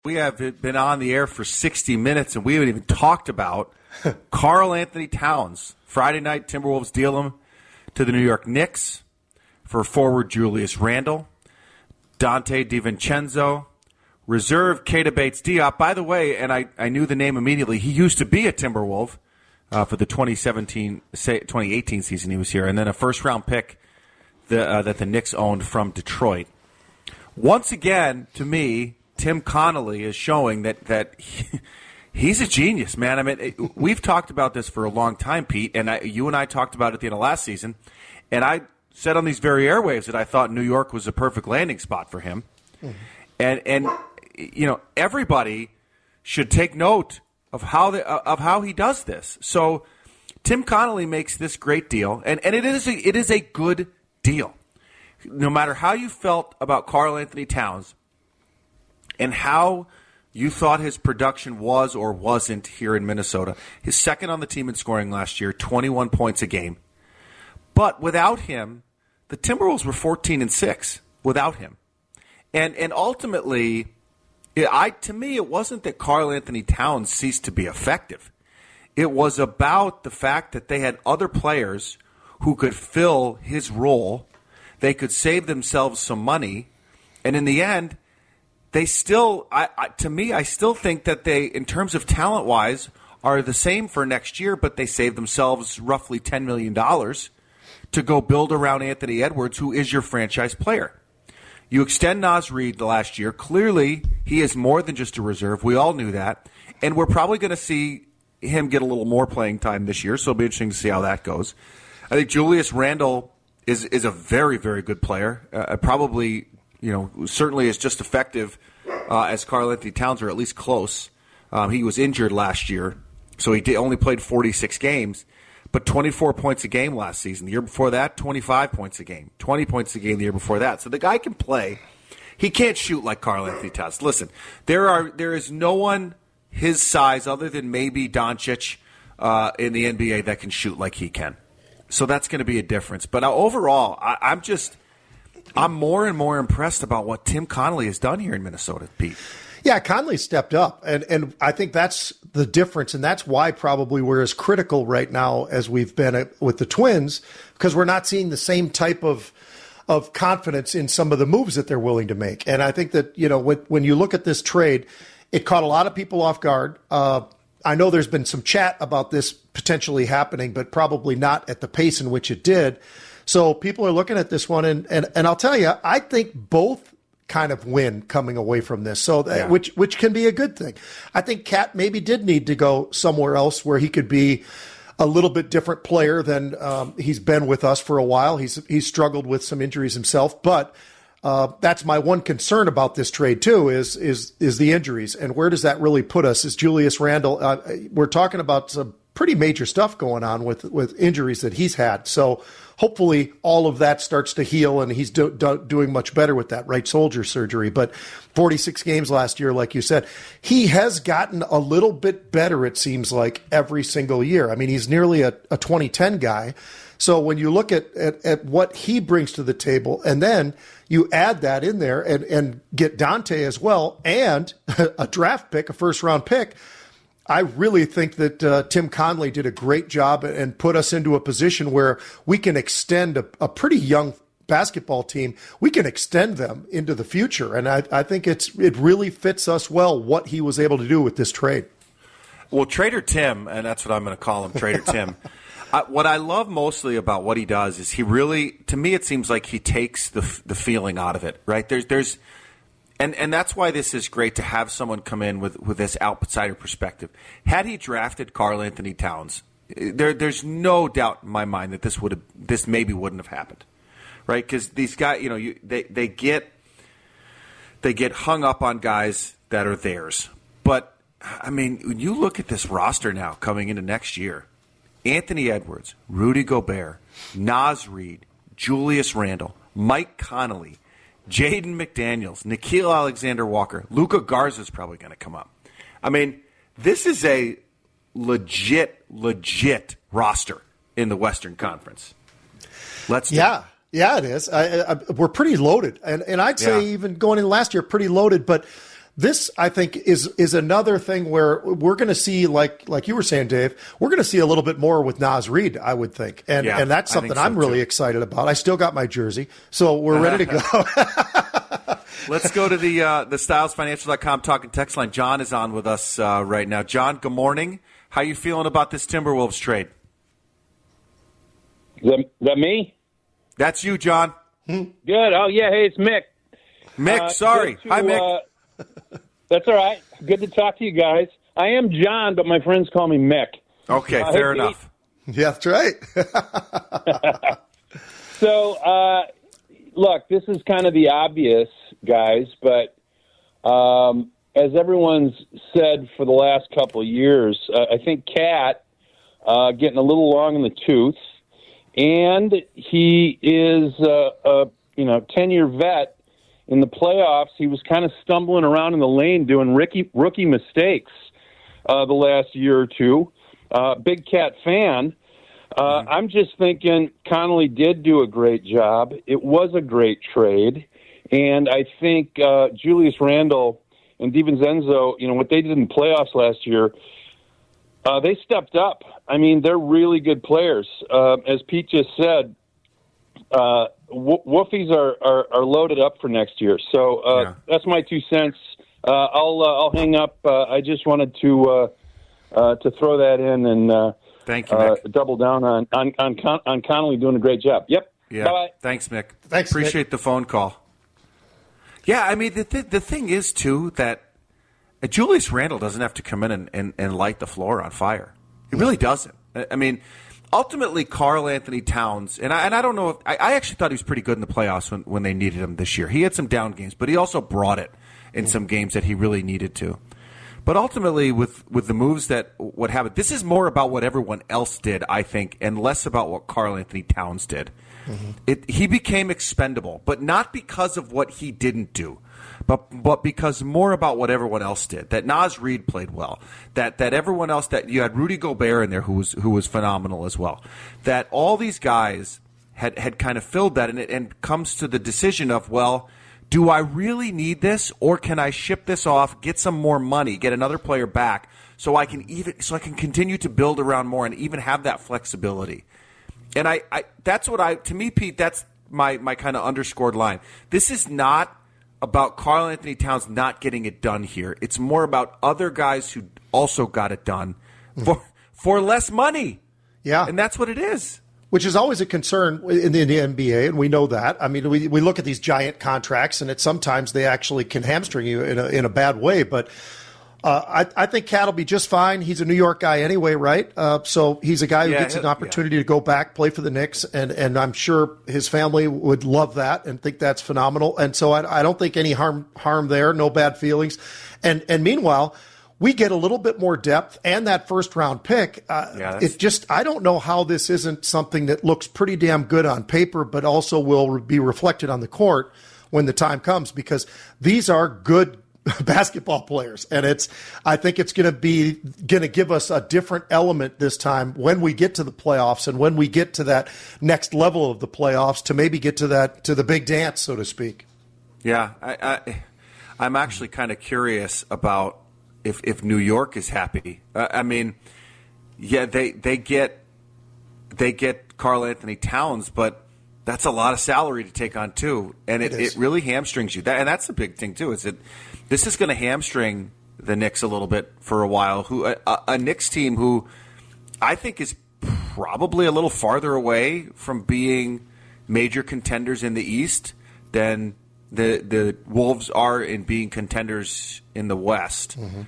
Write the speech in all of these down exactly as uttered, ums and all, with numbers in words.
We have been on the air for sixty minutes, and we haven't even talked about Karl Anthony Towns. Friday night, Timberwolves deal him to the New York Knicks for forward Julius Randle, Dante DiVincenzo, reserve Keita Bates-Diop. By the way, and I, I knew the name immediately, he used to be a Timberwolf uh, for the twenty seventeen twenty eighteen season he was here, and then a first-round pick the, uh, that the Knicks owned from Detroit. Once again, to me, Tim Connolly is showing that that he, he's a genius, man. I mean, it, we've talked about this for a long time, Pete, and I, you and I talked about it at the end of last season, and I said on these very airwaves that I thought New York was a perfect landing spot for him. Mm-hmm. And and you know, everybody should take note of how the, of how he does this. So Tim Connolly makes this great deal, and, and it is a, it is a good deal. No matter how you felt about Karl Anthony Towns and how you thought his production was or wasn't here in Minnesota. He's second on the team in scoring last year, twenty-one points a game. But without him, the Timberwolves were fourteen and six without him. And and ultimately, it, I to me, it wasn't that Karl Anthony Towns ceased to be effective. It was about the fact that they had other players who could fill his role. They could save themselves some money. And in the end, they still, I, I, to me, I still think that they, in terms of talent-wise, are the same for next year, but they save themselves roughly ten million dollars to go build around Anthony Edwards, who is your franchise player. You extend Naz Reid the last year. Clearly, he is more than just a reserve. We all knew that. And we're probably going to see him get a little more playing time this year, so it'll be interesting to see how that goes. I think Julius Randle is is a very, very good player. Uh, probably, you know, certainly is just effective uh, as Karl Anthony Towns, or at least close. Um, he was injured last year, so he did, only played forty-six games, but twenty-four points a game last season. The year before that, twenty-five points a game, twenty points a game the year before that. So the guy can play. He can't shoot like Karl Anthony Towns. Listen, there are there is no one his size other than maybe Doncic uh, in the N B A that can shoot like he can. So that's going to be a difference. But overall, I, I'm just I'm more and more impressed about what Tim Connolly has done here in Minnesota, Pete. Yeah, Conley stepped up, and, and I think that's the difference, and that's why probably we're as critical right now as we've been with the Twins, because we're not seeing the same type of of confidence in some of the moves that they're willing to make. And I think that, you know, when, when you look at this trade, it caught a lot of people off guard. Uh, I know there's been some chat about this potentially happening, but probably not at the pace in which it did. So people are looking at this one, and, and, and I'll tell you, I think both kind of win coming away from this, so that, yeah. which which can be a good thing. I think Cat maybe did need to go somewhere else where he could be a little bit different player than um, he's been with us for a while. He's he's struggled with some injuries himself, but uh, that's my one concern about this trade too is is is the injuries, and where does that really put us? Is Julius Randle? Uh, we're talking about some pretty major stuff going on with with injuries that he's had, so. Hopefully all of that starts to heal, and he's do, do, doing much better with that right shoulder surgery. But forty-six games last year, like you said, he has gotten a little bit better, it seems like, every single year. I mean, he's nearly a, a twenty ten guy. So when you look at, at, at what he brings to the table, and then you add that in there and, and get Dante as well, and a draft pick, a first-round pick, I really think that uh, Tim Connolly did a great job and put us into a position where we can extend a, a pretty young basketball team. We can extend them into the future, and I, I think it's it really fits us well what he was able to do with this trade. Well, Trader Tim, and that's what I'm going to call him, Trader Tim. I, what I love mostly about what he does is he really, to me, it seems like he takes the the feeling out of it. Right? There's there's. And and that's why this is great to have someone come in with, with this outsider perspective. Had he drafted Karl Anthony Towns, there there's no doubt in my mind that this would have this maybe wouldn't have happened, right? Because these guys, you know, you, they they get they get hung up on guys that are theirs. But I mean, when you look at this roster now coming into next year, Anthony Edwards, Rudy Gobert, Naz Reid, Julius Randle, Mike Conley, Jaden McDaniels, Nickeil Alexander-Walker, Luka Garza is probably going to come up. I mean, this is a legit, legit roster in the Western Conference. Let's do yeah, it. yeah, it is. I, I, we're pretty loaded, and and I'd say yeah. even going in last year, pretty loaded. But This, I think, is is another thing where we're going to see, like like you were saying, Dave, we're going to see a little bit more with Naz Reid, I would think. And yeah, and that's something so I'm really too. excited about. I still got my jersey, so we're ready to go. Let's go to the uh, the Styles Financial dot com talking text line. John is on with us uh, right now. John, good morning. How you feeling about this Timberwolves trade? Is that, is that me? That's you, John. Hmm. Good. Oh, yeah. Hey, it's Mick. Mick, uh, to, Hi, Mick. Uh, that's all right. Good to talk to you guys. I am John, but my friends call me Mick. Okay, uh, fair hey, enough. Yeah, that's right. so, uh, look, this is kind of the obvious, guys, but um, as everyone's said for the last couple of years, uh, I think Cat uh, getting a little long in the tooth, and he is uh, a you know ten-year vet. In the playoffs, he was kind of stumbling around in the lane doing rookie, rookie mistakes uh, the last year or two. Uh, big Cat fan. Uh, mm-hmm. I'm just thinking Connolly did do a great job. It was a great trade. And I think uh, Julius Randle and DiVincenzo, you know, what they did in the playoffs last year, uh, they stepped up. I mean, they're really good players. Uh, as Pete just said, uh, w- Wolfies are, are, are loaded up for next year. So uh, yeah. that's my two cents. Uh, I'll uh, I'll hang up. Uh, I just wanted to uh, uh, to throw that in and uh, thank you, uh, double down on on on, Con- on Connolly doing a great job. Yep. Yeah. Bye. Thanks, Mick. Thanks. Appreciate Mick. the phone call. Yeah, I mean the th- the thing is too that uh, Julius Randle doesn't have to come in and, and, and light the floor on fire. He really doesn't. I, I mean. Ultimately, Karl Anthony Towns, and I, and I don't know if I, I actually thought he was pretty good in the playoffs when, when they needed him this year. He had some down games, but he also brought it in some games that he really needed to. But ultimately, with, with the moves that what happened, this is more about what everyone else did, I think, and less about what Karl Anthony Towns did. Mm-hmm. It, he became expendable, but not because of what he didn't do. But but because more about what everyone else did. That Naz Reid played well. That that everyone else that you had Rudy Gobert in there who was who was phenomenal as well. That all these guys had, had kind of filled that, and it and comes to the decision of, well, do I really need this, or can I ship this off, get some more money, get another player back, so I can even so I can continue to build around more and even have that flexibility. And I, I that's what I to me, Pete, that's my, my kind of underscored line. This is not about Karl Anthony Towns not getting it done here. It's more about other guys who also got it done for for less money. Yeah. And that's what it is. Which is always a concern in the, in the N B A, and we know that. I mean, we, we look at these giant contracts, and it sometimes they actually can hamstring you in a, in a bad way. But uh, I, I think Cat will be just fine. He's a New York guy anyway, right? Uh, so he's a guy who yeah, gets an opportunity yeah. to go back, play for the Knicks, and, and I'm sure his family would love that and think that's phenomenal. And so I, I don't think any harm harm there, no bad feelings. And and meanwhile, we get a little bit more depth and that first round pick. Uh, yeah, it just I don't know how this isn't something that looks pretty damn good on paper, but also will be reflected on the court when the time comes, because these are good basketball players, and it's I think it's going to be going to give us a different element this time when we get to the playoffs and when we get to that next level of the playoffs to maybe get to that to the big dance, so to speak. Yeah, I, I I'm actually kind of curious about if if New York is happy. Uh, I mean, yeah, they they get they get Karl Anthony Towns, but that's a lot of salary to take on too, and it, it, it really hamstrings you. That, and that's a big thing too. Is it this is going to hamstring the Knicks a little bit for a while? Who a, a Knicks team who I think is probably a little farther away from being major contenders in the East than the the Wolves are in being contenders in the West. Mm-hmm.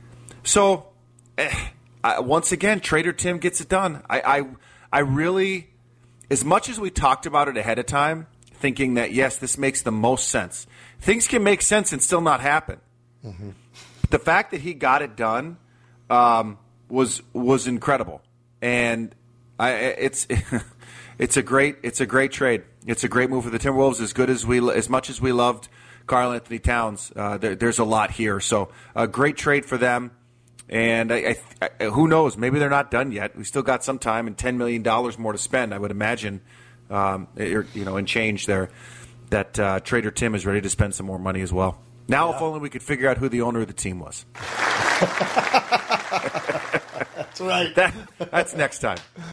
So eh, I, once again, Trader Tim gets it done. I, I I really. As much as we talked about it ahead of time, thinking that, yes, this makes the most sense. Things can make sense and still not happen. Mm-hmm. The fact that he got it done um, was was incredible, and I, it's it's a great it's a great trade. It's a great move for the Timberwolves. As good as we as much as we loved Karl Anthony Towns, uh, there, there's a lot here. So a great trade for them. And I, I, I, who knows? Maybe they're not done yet. We still got some time and ten million dollars more to spend, I would imagine, um, you know, and change there. That uh, Trader Tim is ready to spend some more money as well. Now, Yeah. if only we could figure out who the owner of the team was. That's right. That, that's next time.